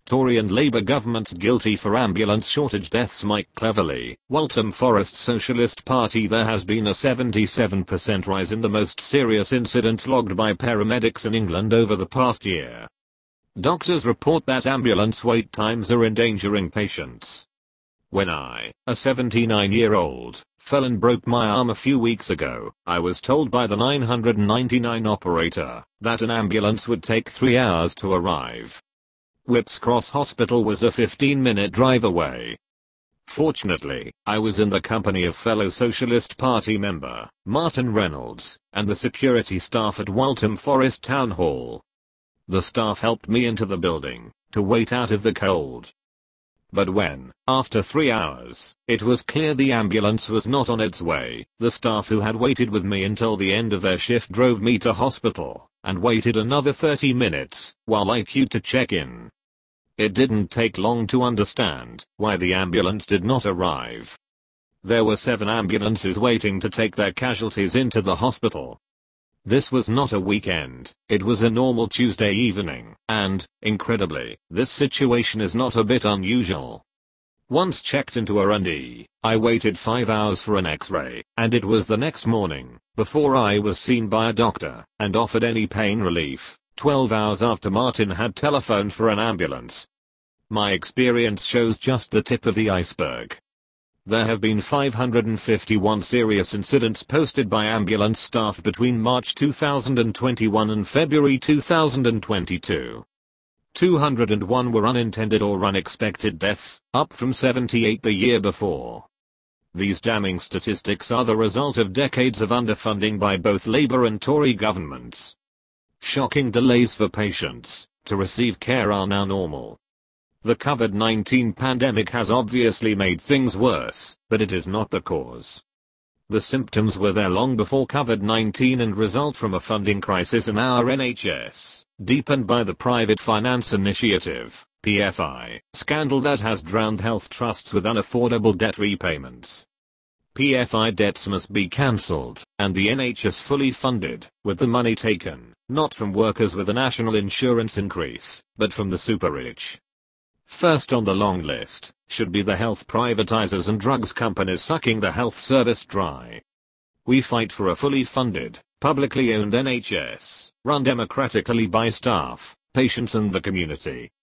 Tory and Labour governments guilty for ambulance shortage deaths. Mike Cleverly, Waltham Forest Socialist Party. There has been a 77% rise in the most serious incidents logged by paramedics in England over the past year. Doctors report that ambulance wait times are endangering patients. When I, a 79-year-old, fell and broke my arm a few weeks ago, I was told by the 999 operator that an ambulance would take 3 hours to arrive. Whipps Cross Hospital was a 15-minute drive away. Fortunately, I was in the company of fellow Socialist Party member, Martin Reynolds, and the security staff at Waltham Forest Town Hall. The staff helped me into the building, to wait out of the cold. But when, after 3 hours, it was clear the ambulance was not on its way, the staff who had waited with me until the end of their shift drove me to hospital, and waited another 30 minutes, while I queued to check in. It didn't take long to understand why the ambulance did not arrive. There were 7 ambulances waiting to take their casualties into the hospital. This was not a weekend, it was a normal Tuesday evening, and, incredibly, this situation is not a bit unusual. Once checked into R&E, I waited 5 hours for an X-ray, and it was the next morning, before I was seen by a doctor, and offered any pain relief, 12 hours after Martin had telephoned for an ambulance. My experience shows just the tip of the iceberg. There have been 551 serious incidents posted by ambulance staff between March 2021 and February 2022. 201 were unintended or unexpected deaths, up from 78 the year before. These damning statistics are the result of decades of underfunding by both Labour and Tory governments. Shocking delays for patients to receive care are now normal. The COVID-19 pandemic has obviously made things worse, but it is not the cause. The symptoms were there long before COVID-19 and result from a funding crisis in our NHS, deepened by the Private Finance Initiative, PFI, scandal that has drowned health trusts with unaffordable debt repayments. PFI debts must be cancelled, and the NHS fully funded, with the money taken, not from workers with a national insurance increase, but from the super-rich. First on the long list should be the health privatizers and drugs companies sucking the health service dry. We fight for a fully funded, publicly owned NHS, run democratically by staff, patients and the community.